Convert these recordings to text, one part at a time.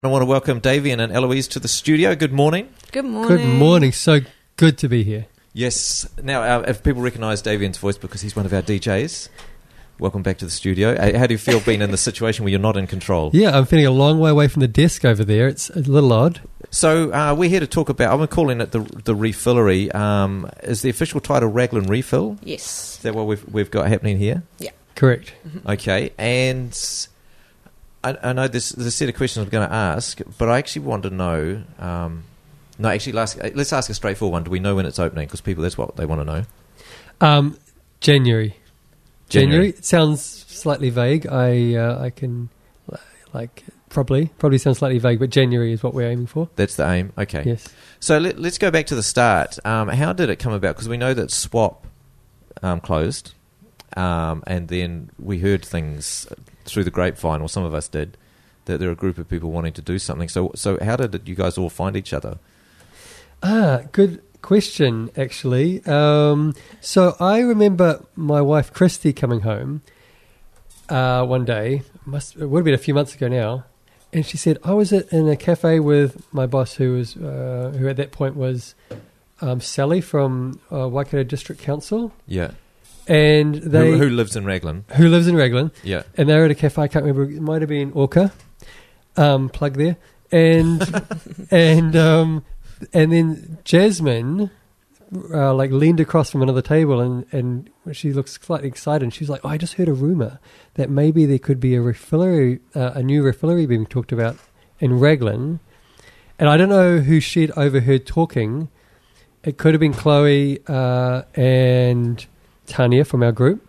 I want to welcome Davian and Eloise to the studio. Good morning. Good morning. Good morning. So good to be here. Yes. Now, if people recognise Davian's voice because he's one of our DJs, welcome back to the studio. How do you feel being in the situation where you're not in control? Yeah, I'm feeling a long way away from the desk over there. It's a little odd. So we're here to talk about, I'm calling it the refillery. Is the official title Raglan Refill? Yes. Is that what we've got happening here? Yeah. Correct. Okay. And I know there's a set of questions I'm going to ask, but I actually want to know... let's ask a straightforward one. Do we know when it's opening? Because people, that's what they want to know. January. It sounds slightly vague. I can probably sounds slightly vague, but January is what we're aiming for. That's the aim. Okay. Yes. So let's go back to the start. How did it come about? Because we know that Swap closed, and then we heard things through the grapevine, or some of us did, that there are a group of people wanting to do something. So how did you guys all find each other? Good question, actually. So I remember my wife Christy coming home one day. It would have been a few months ago now, and she said, "I was in a cafe with my boss, who at that point was Sally from Waikato District Council." Yeah. And they who lives in Raglan? Who lives in Raglan? Yeah. And they were at a cafe. I can't remember. It might have been Orca. Plug there. And and then Jasmine leaned across from another table and she looks slightly excited. And she's like, "Oh, I just heard a rumor that maybe there could be a refillery, a new refillery being talked about in Raglan." And I don't know who she'd overheard talking. It could have been Chloe and Tanya from our group.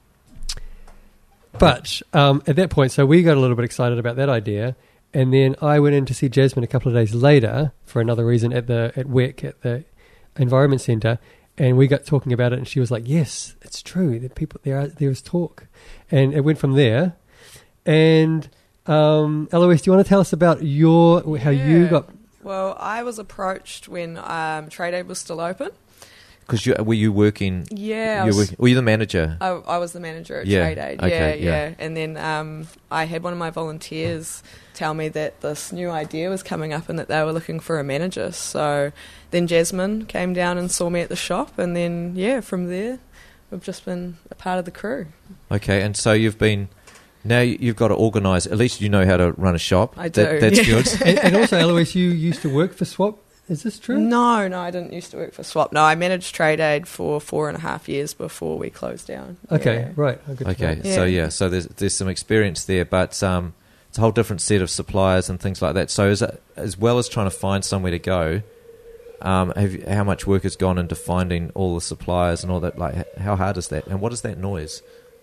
But at that point, so we got a little bit excited about that idea. And then I went in to see Jasmine a couple of days later for another reason at WEC, at the Environment Centre, and we got talking about it. And she was like, "Yes, it's true. There was talk," and it went from there. And Eloise, do you want to tell us about how you got? Well, I was approached when Trade Aid was still open. Because were you working? Yeah. Were you the manager? I was the manager at Yeah. Trade Aid. Okay, yeah. And then I had one of my volunteers tell me that this new idea was coming up and that they were looking for a manager. So then Jasmine came down and saw me at the shop, and then, from there, we've just been a part of the crew. Okay, and so you've got to organise, at least you know how to run a shop. I do. That's good. and also, Eloise, you used to work for Swap. Is this true? No, I didn't used to work for Swap. No, I managed Trade Aid for 4.5 years before we closed down. Okay, yeah. right. Oh, good to So know. so there's some experience there, but it's a whole different set of suppliers and things like that. So as well as trying to find somewhere to go, how much work has gone into finding all the suppliers and all that? Like, how hard is that? And what is that noise?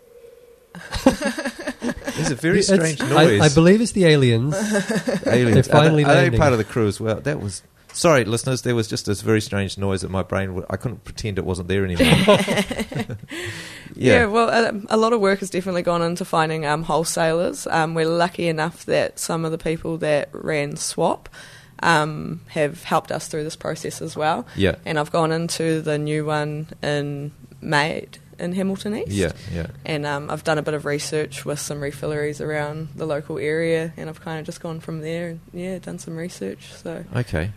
It's a very strange noise. I believe it's the aliens. Aliens. They're finally are they landing. part of the crew as well? That was... Sorry, listeners, there was just this very strange noise that my brain... I couldn't pretend it wasn't there anymore. Yeah, well, a lot of work has definitely gone into finding wholesalers. We're lucky enough that some of the people that ran Swap have helped us through this process as well. Yeah. And I've gone into the new one in Maid in Hamilton East. Yeah. And I've done a bit of research with some refilleries around the local area, and I've kind of just gone from there and, done some research. So Okay.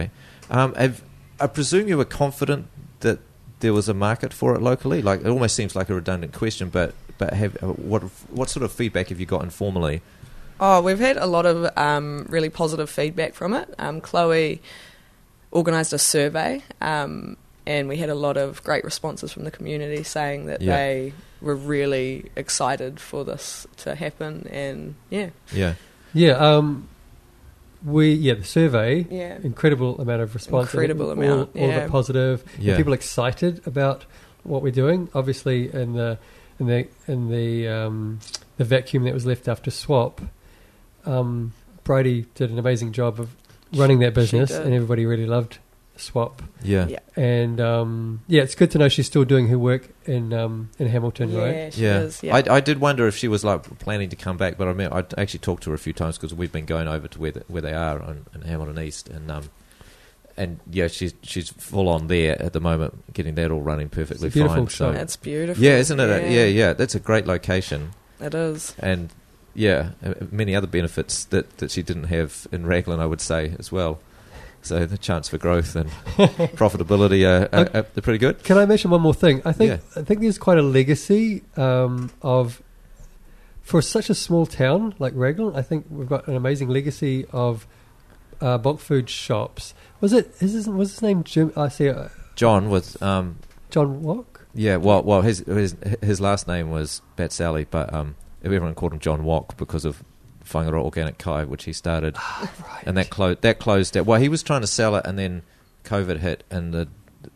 I presume you were confident that there was a market for it locally? Like, it almost seems like a redundant question, but what sort of feedback have you got informally? Oh, we've had a lot of really positive feedback from it. Chloe organised a survey, and we had a lot of great responses from the community saying that they were really excited for this to happen, and the survey, incredible amount of response, all of it positive. Yeah. People excited about what we're doing. Obviously, in the vacuum that was left after Swap, Bridie did an amazing job of running that business, and everybody really loved Swap. Yeah. And it's good to know she's still doing her work in Hamilton, right? Yeah, she is. Yeah. I did wonder if she was planning to come back, but I actually talked to her a few times because we've been going over to where they are in Hamilton East, and she's full on there at the moment, getting that all running perfectly fine. So it's beautiful. Yeah, isn't it? Yeah. That's a great location. It is. And many other benefits that she didn't have in Raglan, I would say, as well. So the chance for growth and profitability are pretty good. Can I mention one more thing? I think there's quite a legacy of, for such a small town like Raglan, I think we've got an amazing legacy of bulk food shops. Was his name Jim? I see. John with John Wok? Yeah, well, his last name was Batsali, but everyone called him John Wok because of Whangaroa Organic Kai, which he started, right. and that closed. Well, he was trying to sell it, and then COVID hit, and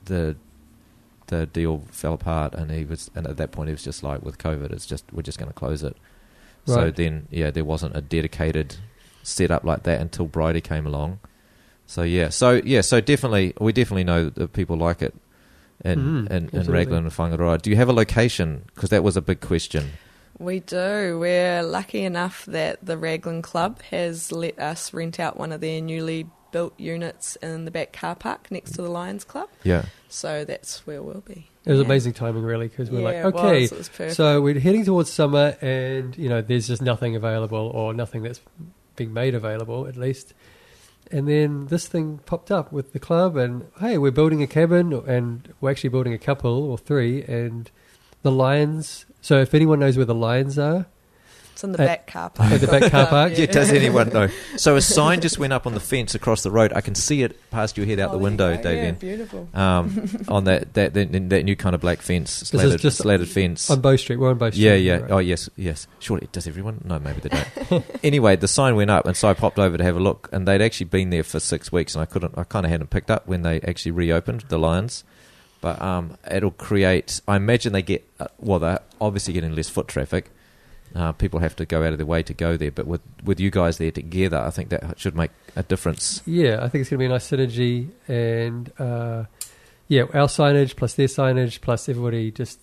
the deal fell apart, and at that point he was just like, with COVID, we're just going to close it. Right. So then, there wasn't a dedicated setup like that until Bridie came along. So definitely, we definitely know that people like it in Raglan and Whangaroa. Do you have a location? Because that was a big question. We do. We're lucky enough that the Raglan Club has let us rent out one of their newly built units in the back car park next to the Lions Club. Yeah. So that's where we'll be. It was amazing timing, really, because we're like, okay, it was perfect. So we're heading towards summer, and there's just nothing available, or nothing that's being made available, at least. And then this thing popped up with the club, and hey, we're building a cabin, and we're actually building a couple or three, and the Lions. So if anyone knows where the Lions are, it's in the back car park. At the back car park? Yeah, does anyone know? So a sign just went up on the fence across the road. I can see it past your head out the window, Davian. Yeah, beautiful. On that new kind of black fence, slatted fence. On Bow Street. We're on Bow Street. Yeah. Right. Oh, yes. Surely, does everyone? No, maybe they don't. Anyway, the sign went up, and so I popped over to have a look, and they'd actually been there for 6 weeks, and I kind of hadn't picked up when they actually reopened the Lions. But it'll create, I imagine they get, they're obviously getting less foot traffic. People have to go out of their way to go there, but with you guys there together, I think that should make a difference. Yeah, I think it's going to be a nice synergy, and our signage plus their signage plus everybody, just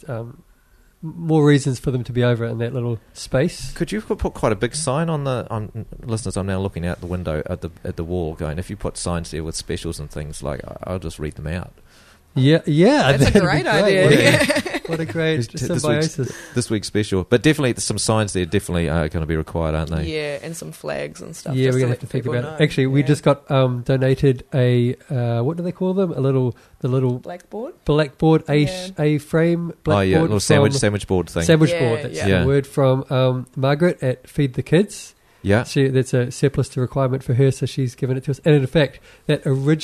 more reasons for them to be over in that little space. Could you put quite a big sign on listeners? I'm now looking out the window at the wall, going, if you put signs there with specials and things, like, I'll just read them out. Yeah, that's a great idea. Yeah. What a great symbiosis. This week's special. But definitely some signs there definitely are going to be required, aren't they? Yeah, and some flags and stuff. Yeah, we're going to have to think about it. Actually, we just got donated a, what do they call them? The little blackboard? Blackboard, a frame blackboard. Oh, yeah, a little sandwich board thing. Sandwich board, that's the word, from Margaret at Feed the Kids. Yeah. That's a surplus to requirement for her, so she's given it to us. And in fact, that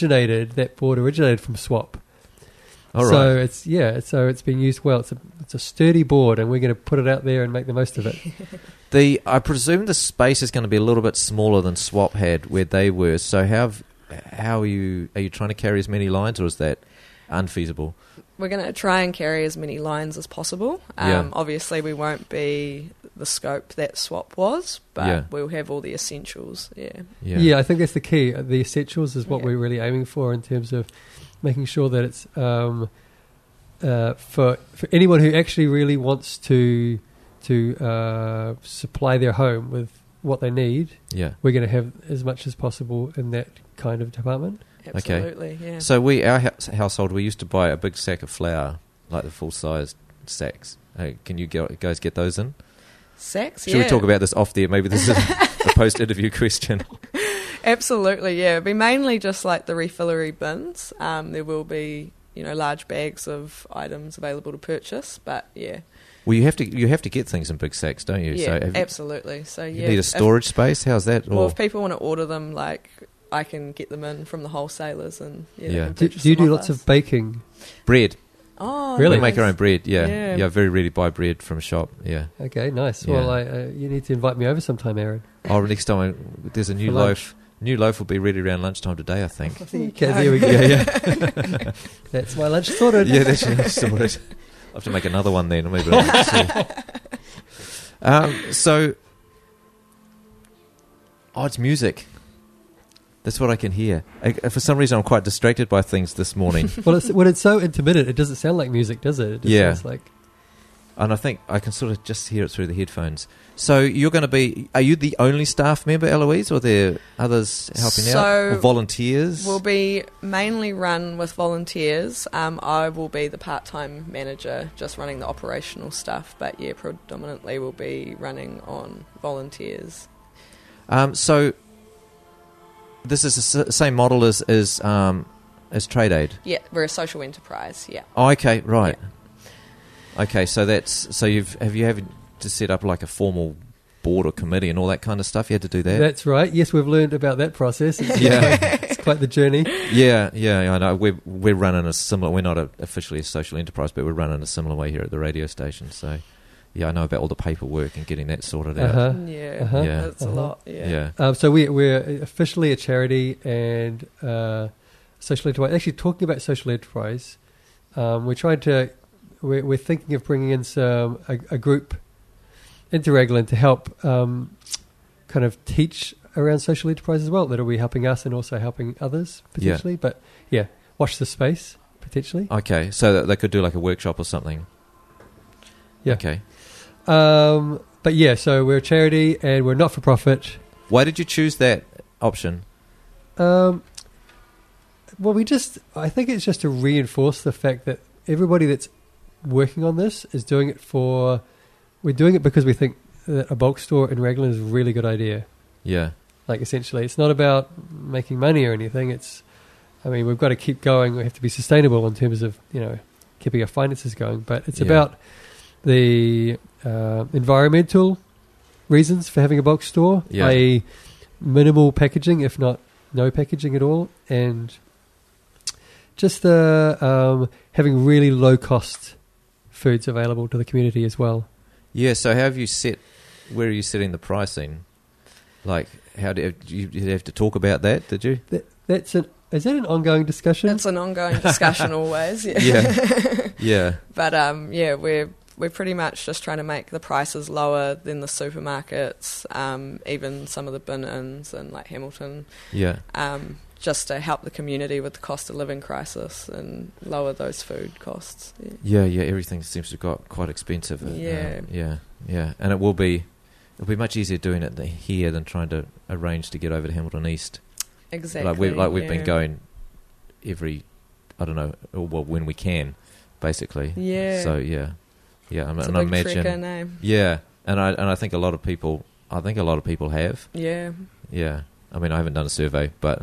board originated from Swap. All right. So it's being used well. It's a sturdy board, and we're going to put it out there and make the most of it. I presume the space is going to be a little bit smaller than Swap had where they were. So how are you trying to carry as many lines, or is that unfeasible? We're going to try and carry as many lines as possible. Obviously, we won't be the scope that Swap was, but we'll have all the essentials. Yeah, I think that's the key. The essentials is what we're really aiming for in terms of making sure that it's for anyone who actually really wants to supply their home with what they need. Yeah, we're going to have as much as possible in that kind of department. Absolutely, yeah. So our household, we used to buy a big sack of flour, like the full-sized sacks. Can you guys get those in? Sacks, Should we talk about this off there? Maybe this is a post-interview question. Absolutely, yeah. It'll be mainly just like the refillery bins. There will be, large bags of items available to purchase, but yeah. Well, you have to get things in big sacks, don't you? Yeah, absolutely. So you need a storage space. How's that? Well, if people want to order them, like, I can get them in from the wholesalers, and Do you do lots of baking? Bread. Oh, really? We make our own bread. Yeah. I very rarely buy bread from a shop. Yeah. Okay, nice. Yeah. Well, you need to invite me over sometime, Aaron. Oh, next time there's a new loaf. New loaf will be ready around lunchtime today, I think. Okay, there we go. Yeah. That's my lunch sorted. Yeah, that's your lunch sorted. I'll have to make another one then. Maybe so, it's music. That's what I can hear. For some reason, I'm quite distracted by things this morning. Well, when it's so intermittent, it doesn't sound like music, does it? It just sounds like... And I think I can sort of just hear it through the headphones. So you're going to be... Are you the only staff member, Eloise, or are there others helping out? Or volunteers? We'll be mainly run with volunteers. I will be the part-time manager, just running the operational stuff. But yeah, predominantly we'll be running on volunteers. So this is the same model as Trade Aid? Yeah, we're a social enterprise, yeah. Oh, okay, right. Yeah. Okay, so have you had to set up like a formal board or committee and all that kind of stuff? You had to do that? That's right. Yes, we've learned about that process. It's quite the journey. Yeah, I know. We're running a similar... We're not officially a social enterprise, but we're running a similar way here at the radio station. So, yeah, I know about all the paperwork and getting that sorted out. Yeah, it's a lot, yeah. So we're officially a charity and social enterprise. Actually, talking about social enterprise, we're thinking of bringing in a group into Raglan to help kind of teach around social enterprise as well. That'll be helping us and also helping others potentially. Yeah. But yeah, watch the space potentially. Okay, so that they could do like a workshop or something. Yeah. Okay. But yeah, so we're a charity and we're not for profit. Why did you choose that option? Well, I think it's just to reinforce the fact that everybody that's working on this is doing it we're doing it because we think that a bulk store in Raglan is a really good idea. Yeah. Like essentially, it's not about making money or anything. We've got to keep going. We have to be sustainable in terms of, keeping our finances going. But it's about the environmental reasons for having a bulk store, i.e. minimal packaging, if not no packaging at all, and just having really low cost foods available to the community as well. Yeah, so where are you setting the pricing? Like, did you have to talk about that, did you? Is that an ongoing discussion? It's an ongoing discussion always, yeah. But, we're pretty much just trying to make the prices lower than the supermarkets, even some of the bin inns and like Hamilton. Yeah. Just to help the community with the cost of living crisis and lower those food costs. Yeah, everything seems to have got quite expensive. Yeah. And it will be much easier doing it here than trying to arrange to get over to Hamilton East. Exactly. We've been going every, I don't know, well, when we can, basically. Yeah. So yeah. It's a big trekker name. Yeah, and I think a lot of people have. Yeah. Yeah. I mean, I haven't done a survey, but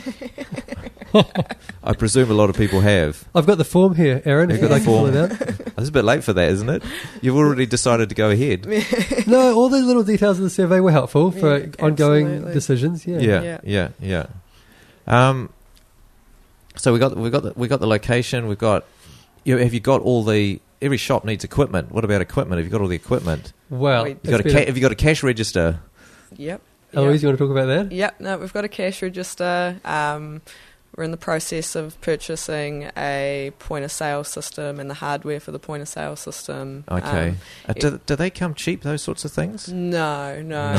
I presume a lot of people have. I've got the form here, Aaron, if you'd like to fill it out. It's a bit late for that, isn't it? You've already decided to go ahead. No, all the little details of the survey were helpful for ongoing decisions. Yeah. So we got the location. We've got. Have you got all the? Every shop needs equipment. What about equipment? Have you got all the equipment? Well, have you got a cash register? Yep. Eloise, you want to talk about that? Yep. No, we've got a cash register. We're in the process of purchasing a point-of-sale system and the hardware for the point-of-sale system. Okay. Do they come cheap, those sorts of things? No.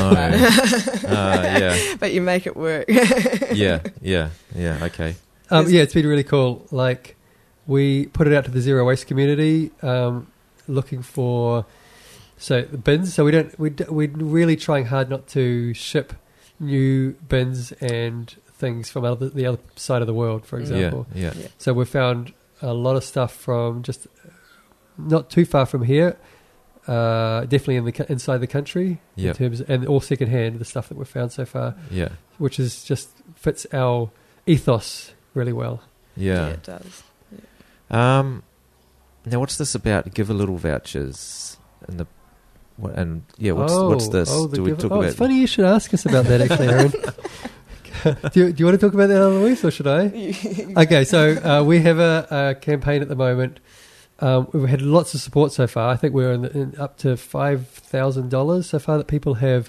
Yeah. But you make it work. Yeah, okay. It's been really cool. Like, we put it out to the zero waste community, looking for... So the bins. So we're really trying hard not to ship new bins and things from the other side of the world, for example. Yeah. So we found a lot of stuff from just not too far from here, definitely inside the country, in terms and all secondhand. The stuff that we've found so far, which is just fits our ethos really well. Yeah, it does. Yeah. Now, what's this about? Give a little vouchers and the. What's this? Do we talk about? It's funny you should ask us about that, actually, Aaron. do you want to talk about that, Eloise, or should I? Okay, so we have a campaign at the moment. We've had lots of support so far. I think we're in up to $5,000 so far that people have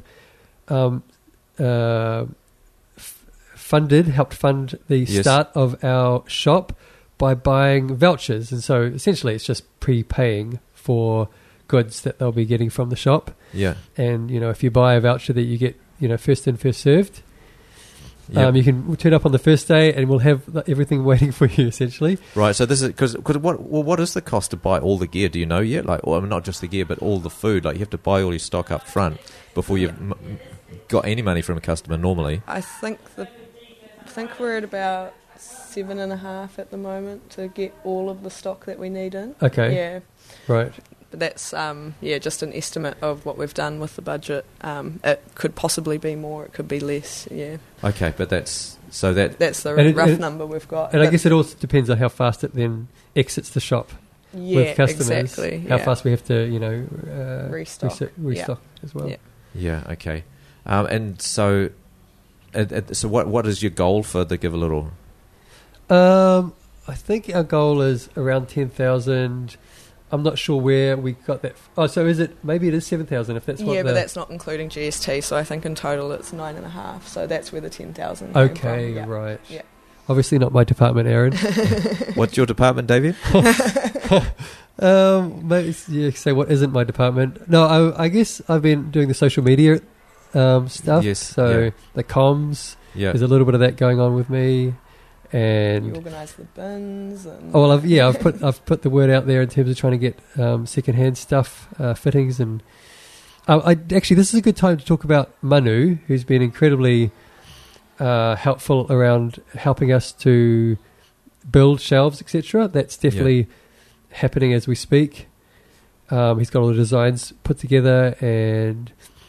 helped fund the start of our shop by buying vouchers. And so essentially it's just prepaying for goods that they'll be getting from the shop. Yeah. And, if you buy a voucher that you get, first in, first served. Yep. You can turn up on the first day, and we'll have everything waiting for you, essentially. Right. So this is because what is the cost to buy all the gear? Do you know yet? Like, or not just the gear, but all the food. Like, you have to buy all your stock up front before you've got any money from a customer normally. I think we're at about 7.5 at the moment to get all of the stock that we need in. Okay. Yeah. Right. But that's just an estimate of what we've done with the budget. It could possibly be more, it could be less. Yeah. Okay, but that's the rough number we've got. And I guess it also depends on how fast it then exits the shop with customers. Exactly. How fast we have to, restock as well. Yeah. Yeah. Okay. And so what is your goal for the Give a Little? I think our goal is around 10,000. I'm not sure where we got that. So maybe it is 7,000 if that's what. Yeah, but that's not including GST. So I think in total it's 9.5. So that's where the 10,000. Okay, came from. right. Yeah. Obviously not my department, Aaron. What's your department, David? Say what isn't my department? No, I guess I've been doing the social media stuff. Yes. So the comms. Yeah. There's a little bit of that going on with me. And you organise the bins. I've put the word out there in terms of trying to get secondhand stuff, fittings, and this is a good time to talk about Manu, who's been incredibly helpful around helping us to build shelves, etc. That's definitely happening as we speak. He's got all the designs put together, and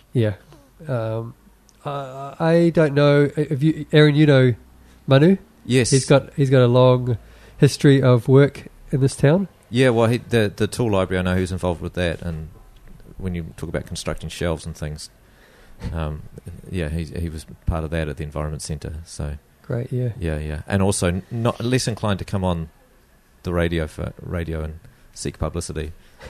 I don't know if you, Aaron, you know Manu. Yes, he's got a long history of work in this town. Yeah, well, the tool library, I know who's involved with that, and when you talk about constructing shelves and things, he was part of that at the Environment Centre. So great, yeah, and also not less inclined to come on the radio and seek publicity.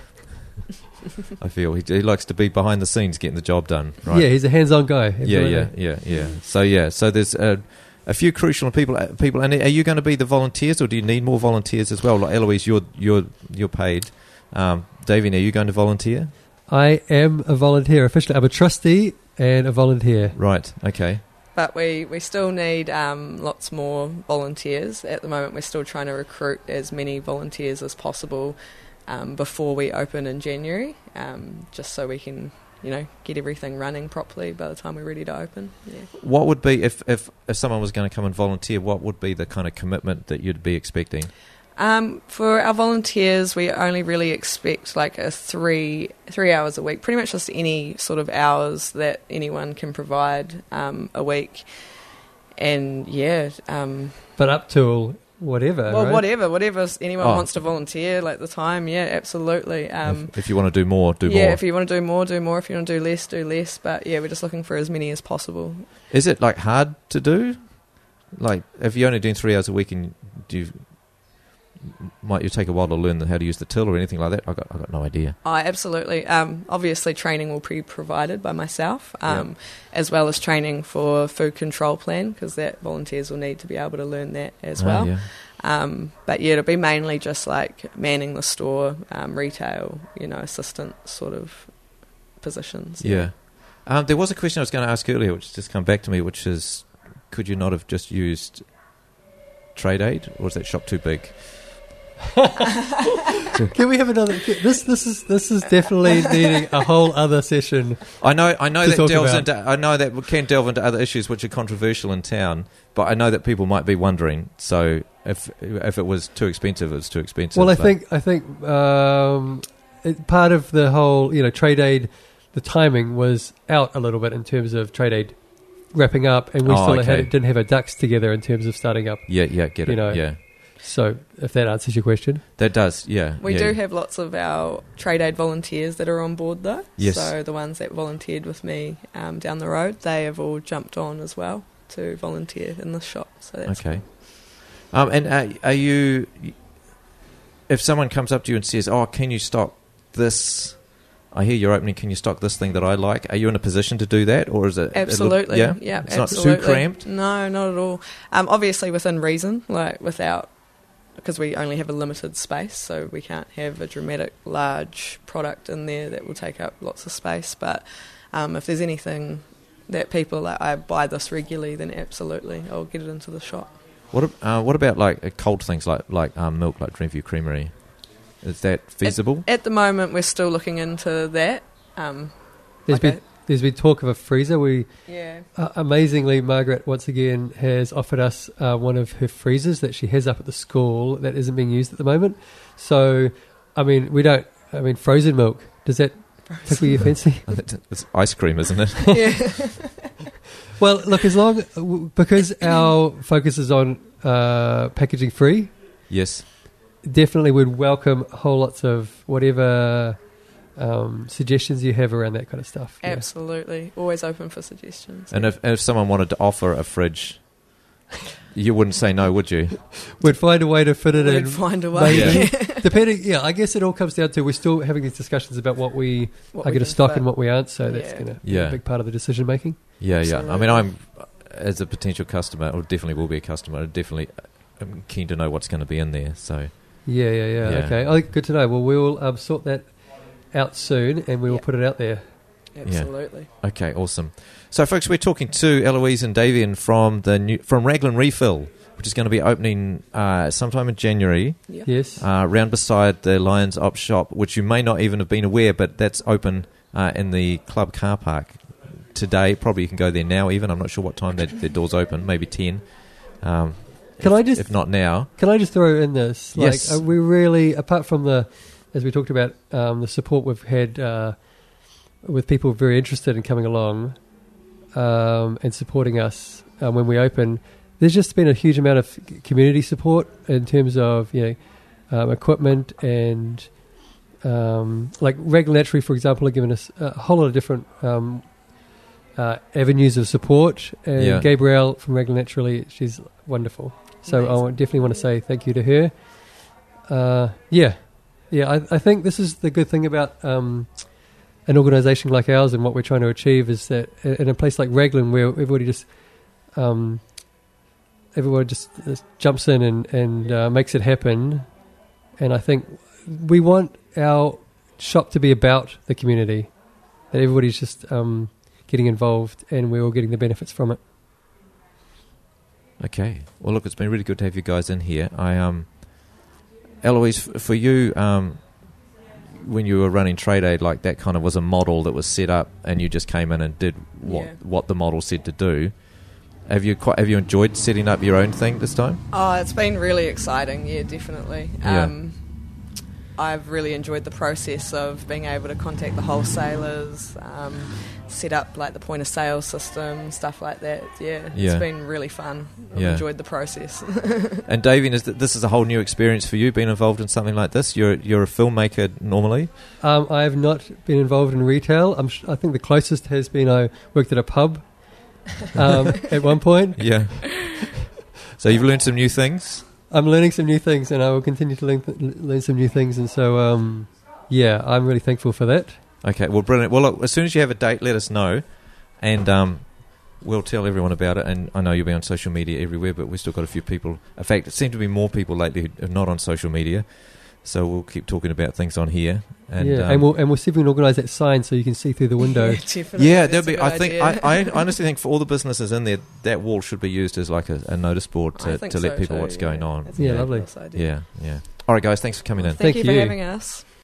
I feel he likes to be behind the scenes getting the job done. Right? Yeah, he's a hands-on guy. Yeah. So there's a few crucial people. And are you going to be the volunteers, or do you need more volunteers as well? Like Eloise, you're paid. Davey, are you going to volunteer? I am a volunteer officially. I'm a trustee and a volunteer. Right. Okay. But we still need lots more volunteers. At the moment, we're still trying to recruit as many volunteers as possible before we open in January, just so we can get everything running properly by the time we're ready to open. Yeah. What would be, if someone was going to come and volunteer, what would be the kind of commitment that you'd be expecting? For our volunteers, we only really expect like a 3 hours a week, pretty much just any sort of hours that anyone can provide a week. And but up till whatever. Well, right? whatever anyone wants to volunteer, like the time, absolutely. If you want to do more, do more. Yeah, if you want to do more, do more. If you want to do less, do less. But we're just looking for as many as possible. Is it like hard to do? Like, if you're only doing 3 hours a week, and might you take a while to learn how to use the till or anything like that? I got no idea. Oh, absolutely. Obviously, training will be provided by myself, as well as training for food control plan, because that volunteers will need to be able to learn that as well. Yeah. But it'll be mainly just like manning the store, retail, assistant sort of positions. Yeah. There was a question I was going to ask earlier, which has just come back to me, which is, could you not have just used Trade Aid, or is that shop too big? Can we have another? This is definitely needing a whole other session. I know that we can delve into other issues which are controversial in town, but I know that people might be wondering. So if it was too expensive, it was too expensive. Well, I think part of the whole Trade Aid, the timing was out a little bit in terms of Trade Aid wrapping up, and we didn't have our ducks together in terms of starting up. Yeah, get it. Yeah. So, if that answers your question. That does, yeah. We do have lots of our Trade Aid volunteers that are on board, though. Yes. So, the ones that volunteered with me down the road, they have all jumped on as well to volunteer in the shop. So that's okay. Cool. And are you... If someone comes up to you and says, can you stock this... I hear you're opening, can you stock this thing that I like? Are you in a position to do that, or is it... Absolutely, yeah? It's absolutely. Not too cramped? No, not at all. Obviously within reason, like without... Because we only have a limited space, so we can't have a dramatic, large product in there that will take up lots of space. But if there's anything that people like, I buy this regularly, then absolutely I'll get it into the shop. What about like cold things like milk, like Dreamview Creamery? Is that feasible? At the moment, we're still looking into that. There's been talk of a freezer. Yeah. Amazingly, Margaret once again has offered us one of her freezers that she has up at the school that isn't being used at the moment. So, I mean, frozen milk. Does that tickle your fancy? It's ice cream, isn't it? Yeah. Well, look, because our focus is on packaging free. Yes. Definitely would welcome whole lots of whatever suggestions you have around that kind of stuff. Yeah. Absolutely. Always open for suggestions. And if someone wanted to offer a fridge, you wouldn't say no, would you? We'd find a way to fit it in. We'd find a way. Yeah. Depending, I guess it all comes down to we're still having these discussions about what we are going to stock and what we aren't, so that's going to be a big part of the decision making. Yeah, yeah. I mean, I'm, as a potential customer, or definitely will be a customer, I'm keen to know what's going to be in there, so... Yeah. Okay. Oh, good to know. Well, we'll sort that out soon, and we will put it out there. Absolutely. Yeah. Okay, awesome. So, folks, we're talking to Eloise and Davian from Raglan Refill, which is going to be opening sometime in January. Yep. Yes. Round beside the Lions Op shop, which you may not even have been aware, but that's open in the club car park today. Probably you can go there now even. I'm not sure what time their doors open, maybe 10. If not now. Can I just throw in this? Yes. We really, apart from as we talked about, the support we've had with people very interested in coming along and supporting us when we open, there's just been a huge amount of community support in terms of equipment and like Raglan Naturally, for example, are giving us a whole lot of different avenues of support. And Gabrielle from Raglan Naturally, she's wonderful. So I definitely want to say thank you to her. I think this is the good thing about an organisation like ours and what we're trying to achieve is that in a place like Raglan where everybody just jumps in and makes it happen. And I think we want our shop to be about the community, that everybody's just getting involved and we're all getting the benefits from it. Okay. Well, look, it's been really good to have you guys in here. Eloise, for you, when you were running Trade Aid, like that kind of was a model that was set up and you just came in and did what the model said to do. Have you enjoyed setting up your own thing this time? Oh, it's been really exciting. Yeah, definitely. I've really enjoyed the process of being able to contact the wholesalers, set up like the point of sale system, stuff like that. It's been really fun. I've enjoyed the process. And Davian, this is a whole new experience for you, being involved in something like this? You're a filmmaker normally? I have not been involved in retail. I think the closest has been I worked at a pub at one point. Yeah. So you've learned some new things? I'm learning some new things, and I will continue to learn some new things. And so, I'm really thankful for that. Okay, well, brilliant. Well, look, as soon as you have a date, let us know, and we'll tell everyone about it. And I know you'll be on social media everywhere, but we've still got a few people. In fact, it seems to be more people lately who are not on social media. So we'll keep talking about things on here. And, and we'll see if we can organise that sign so you can see through the window. Yeah, that'd be. I honestly think for all the businesses in there, that wall should be used as like a notice board to let people know what's going on. Yeah, lovely. Yeah. All right, guys, thanks for coming in. Thank you for having us.